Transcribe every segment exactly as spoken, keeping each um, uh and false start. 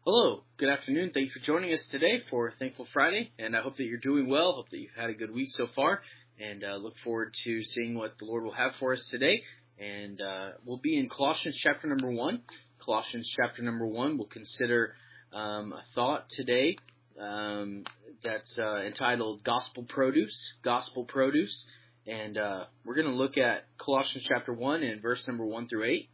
Hello, good afternoon. Thank you for joining us today for Thankful Friday, and I hope that you're doing well. Hope that you've had a good week so far, and uh, look forward to seeing what the Lord will have for us today. And uh, we'll be in Colossians chapter number one. Colossians chapter number one. We'll consider um, a thought today um, that's uh, entitled Gospel Produce. Gospel Produce, and uh, we're going to look at Colossians chapter one and verse number one through eight.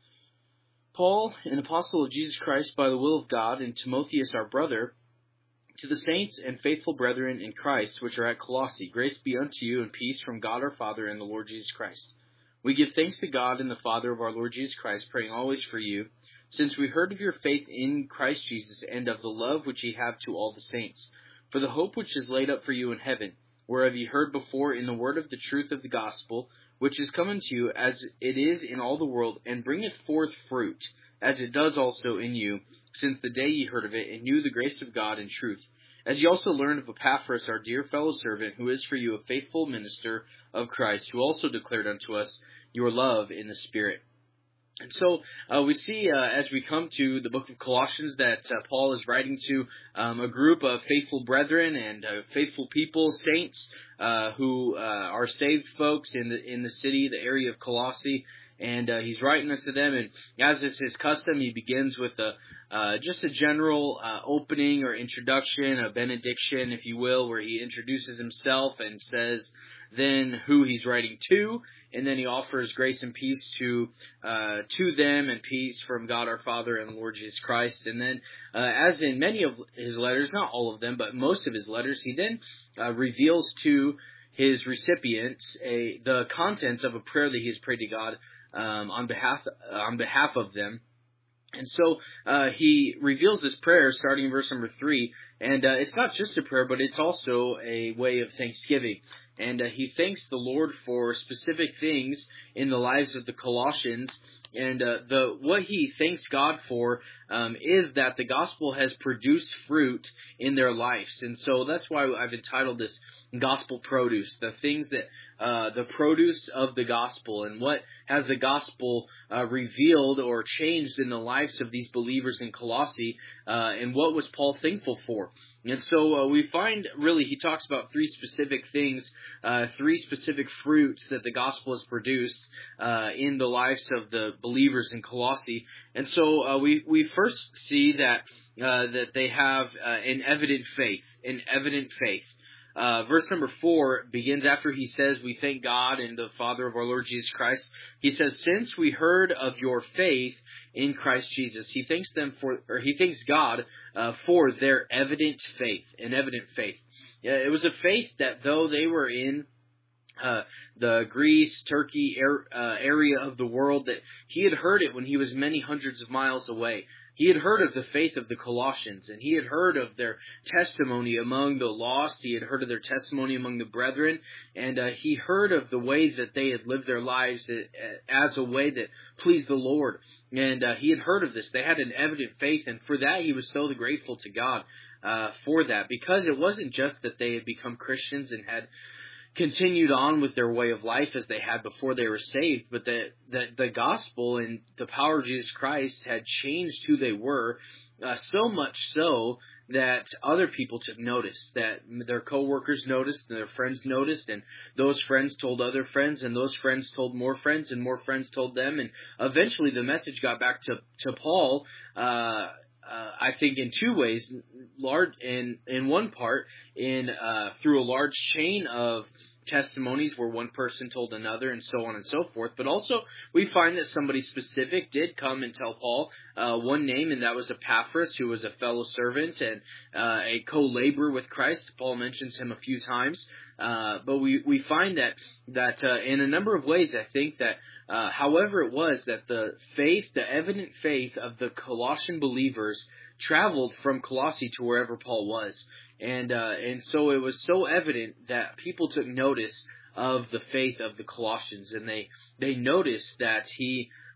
Paul, an apostle of Jesus Christ by the will of God, and Timotheus our brother, to the saints and faithful brethren in Christ which are at Colossae, grace be unto you and peace from God our Father and the Lord Jesus Christ. We give thanks to God and the Father of our Lord Jesus Christ, praying always for you, since we heard of your faith in Christ Jesus and of the love which ye have to all the saints, for the hope which is laid up for you in heaven, whereof ye heard before in the word of the truth of the gospel, which is come unto you as it is in all the world, and bringeth forth fruit, as it does also in you, since the day ye heard of it, and knew the grace of God in truth. As ye also learned of Epaphras, our dear fellow servant, who is for you a faithful minister of Christ, who also declared unto us your love in the Spirit. And so uh, we see uh, as we come to the book of Colossians that uh, Paul is writing to um, a group of faithful brethren and uh, faithful people, saints uh, who uh, are saved folks in the in the city, the area of Colossae, and uh, he's writing this to them. And as is his custom, he begins with a uh, just a general uh, opening or introduction, a benediction, if you will, where he introduces himself and says then who he's writing to, and then he offers grace and peace to uh, to them, and peace from God our Father and the Lord Jesus Christ. And then, uh, as in many of his letters, not all of them, but most of his letters, he then uh, reveals to his recipients a, the contents of a prayer that he has prayed to God um, on behalf uh, on behalf of them. And so uh, he reveals this prayer starting in verse number three, and uh, it's not just a prayer, but it's also a way of thanksgiving. And uh, he thanks the Lord for specific things in the lives of the Colossians. And uh, the what he thanks God for um, is that the gospel has produced fruit in their lives. And so that's why I've entitled this Gospel Produce, the things that, uh, the produce of the gospel, and what has the gospel uh, revealed or changed in the lives of these believers in Colossae, uh, and what was Paul thankful for. And so uh, we find, really, he talks about three specific things, uh, three specific fruits that the gospel has produced uh, in the lives of the believers in Colossae. And so uh, we, we first see that uh, that they have uh, an evident faith, an evident faith. Uh, verse number four begins after he says, we thank God and the Father of our Lord Jesus Christ. He says, since we heard of your faith in Christ Jesus. He thanks them for, or he thanks God uh, for their evident faith, an evident faith. Yeah, it was a faith that though they were in Uh, the Greece, Turkey er, uh, area of the world, that he had heard it when he was many hundreds of miles away. He had heard of the faith of the Colossians, and he had heard of their testimony among the lost. He had heard of their testimony among the brethren, and uh, he heard of the way that they had lived their lives as a way that pleased the Lord. And uh, he had heard of this. They had an evident faith, and for that he was so grateful to God uh, for that, because it wasn't just that they had become Christians and had continued on with their way of life as they had before they were saved, but that the, the gospel and the power of Jesus Christ had changed who they were, uh, so much so that other people took notice, that their coworkers noticed, and their friends noticed, and those friends told other friends, and those friends told more friends, and more friends told them, and eventually the message got back to, to Paul, uh, Uh, I think in two ways, large in in one part, in uh, through a large chain of testimonies where one person told another, and so on and so forth. But also, we find that somebody specific did come and tell Paul uh, one name, and that was Epaphras, who was a fellow servant and uh, a co-laborer with Christ. Paul mentions him a few times. Uh, but we, we find that that uh, in a number of ways, I think that uh, however it was that the faith, the evident faith of the Colossian believers traveled from Colossae to wherever Paul was. And uh, and so it was so evident that people took notice of the faith of the Colossians, and they, they noticed that he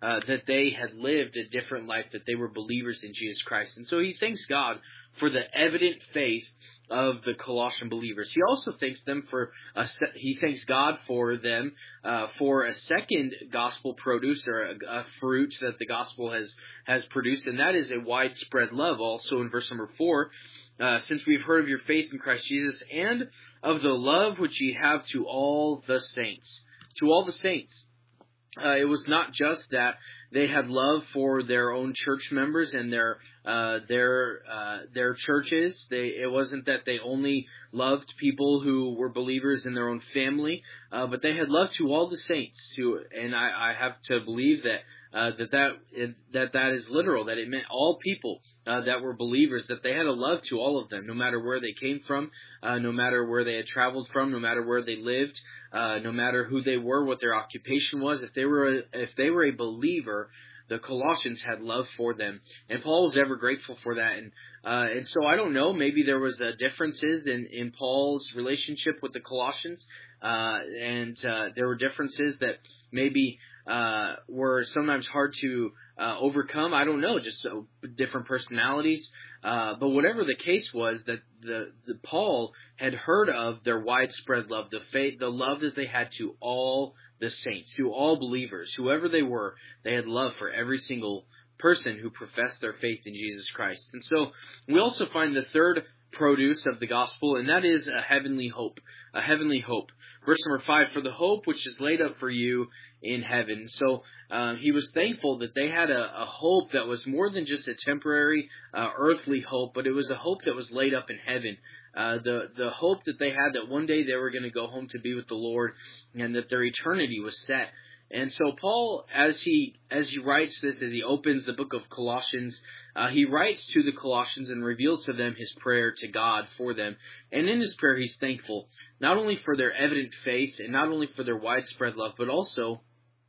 uh, that they had lived a different life, that they were believers in Jesus Christ. And so he thanks God for the evident faith of the Colossian believers. He also thanks them for a se- he thanks God for them uh, for a second gospel produce, or a, a fruit that the gospel has has produced, and that is a widespread love. Also in verse number four, uh, since we've heard of your faith in Christ Jesus and of the love which ye have to all the saints, to all the saints. Uh, it was not just that they had love for their own church members and their uh, their uh, their churches. They it wasn't that they only loved people who were believers in their own family, uh, but they had love to all the saints. To and I, I have to believe that uh, that that that that is literal. That it meant all people uh, that were believers. That they had a love to all of them, no matter where they came from, uh, no matter where they had traveled from, no matter where they lived. Uh, no matter who they were, what their occupation was, if they were a, if they were a believer, the Colossians had love for them, and Paul was ever grateful for that. And uh, and so I don't know, maybe there was uh, differences in, in Paul's relationship with the Colossians, uh, and uh, there were differences that maybe uh, were sometimes hard to uh, overcome. I don't know, just uh, different personalities. Uh, but whatever the case was, that the, the Paul had heard of their widespread love, the faith, the love that they had to all the saints, to all believers, whoever they were. They had love for every single person who professed their faith in Jesus Christ. And so we also find the third produce of the gospel, and that is a heavenly hope. A heavenly hope. Verse number five, for the hope which is laid up for you in heaven. So uh, he was thankful that they had a, a hope that was more than just a temporary uh, earthly hope, but it was a hope that was laid up in heaven. Uh, the the hope that they had that one day they were going to go home to be with the Lord, and that their eternity was set. And so Paul, as he as he writes this, as he opens the book of Colossians, uh, he writes to the Colossians and reveals to them his prayer to God for them. And in his prayer, he's thankful not only for their evident faith and not only for their widespread love, but also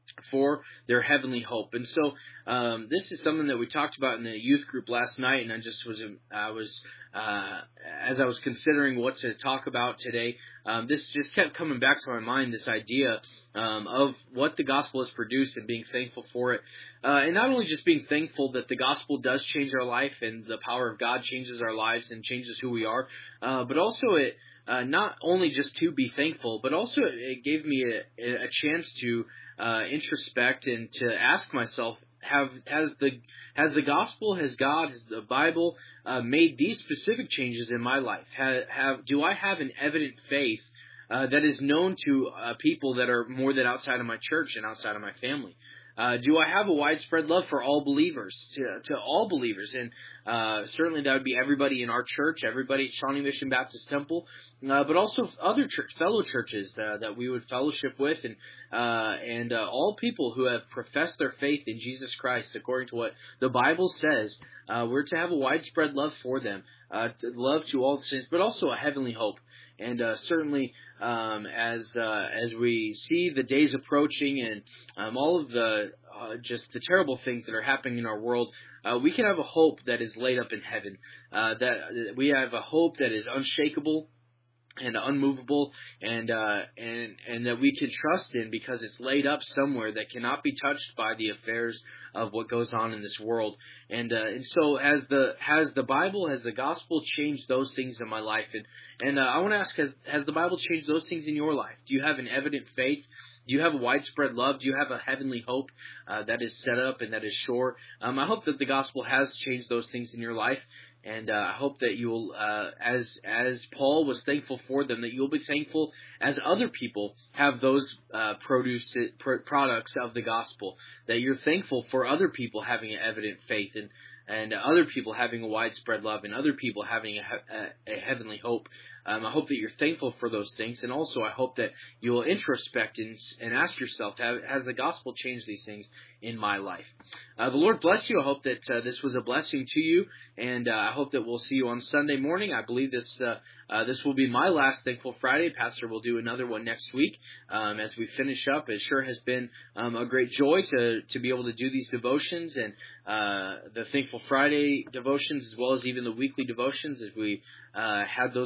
for their heavenly hope. And so um, this is something that we talked about in the youth group last night, and I just was I was uh, as I was considering what to talk about today, um, this just kept coming back to my mind, this idea um, of what the gospel has produced and being thankful for it. Uh, and not only just being thankful that the gospel does change our life and the power of God changes our lives and changes who we are, uh, but also it Uh, not only just to be thankful, but also it gave me a, a chance to uh, introspect and to ask myself, have has the has the gospel, has God, has the Bible uh, made these specific changes in my life? Have, have do I have an evident faith uh, that is known to uh, people that are more than outside of my church and outside of my family? Uh, do I have a widespread love for all believers, to, to all believers? And uh, certainly that would be everybody in our church, everybody at Shawnee Mission Baptist Temple, uh, but also other church, fellow churches uh, that we would fellowship with, and uh, and uh, all people who have professed their faith in Jesus Christ, according to what the Bible says. Uh, we're to have a widespread love for them, uh, to love to all the saints, but also a heavenly hope. And uh, certainly, um, as uh, as we see the days approaching and um, all of the uh, just the terrible things that are happening in our world, uh, we can have a hope that is laid up in heaven. Uh, that we have a hope that is unshakable and unmovable, and uh, and and that we can trust in, because it's laid up somewhere that cannot be touched by the affairs of what goes on in this world. And uh, and so has the has the Bible, has the gospel changed those things in my life? And and uh, I want to ask, has has the Bible changed those things in your life? Do you have an evident faith? Do you have a widespread love? Do you have a heavenly hope uh, that is set up and that is sure? Um, I hope that the gospel has changed those things in your life. And uh, I hope that you'll, uh, as as Paul was thankful for them, that you'll be thankful as other people have those uh, produce pr- products of the gospel. That you're thankful for other people having an evident faith, and and other people having a widespread love, and other people having a, a, a heavenly hope. Um, I hope that you're thankful for those things, and also I hope that you'll introspect and, and ask yourself, has the gospel changed these things in my life? Uh, the Lord bless you. I hope that uh, this was a blessing to you, and uh, I hope that we'll see you on Sunday morning. I believe this uh, uh, this will be my last Thankful Friday. Pastor will do another one next week um, as we finish up. It sure has been um, a great joy to to be able to do these devotions and uh, the Thankful Friday devotions, as well as even the weekly devotions, as we uh, had those before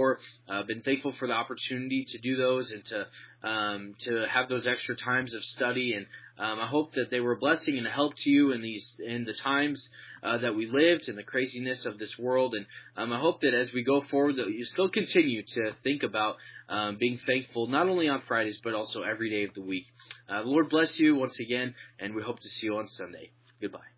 before. Uh, been thankful for the opportunity to do those and to um, to have those extra times of study. And um, I hope that they were a blessing and a help to you in these in the times uh, that we lived and the craziness of this world. And um, I hope that as we go forward, that you still continue to think about um, being thankful not only on Fridays but also every day of the week. Uh, the Lord bless you once again, and we hope to see you on Sunday. Goodbye.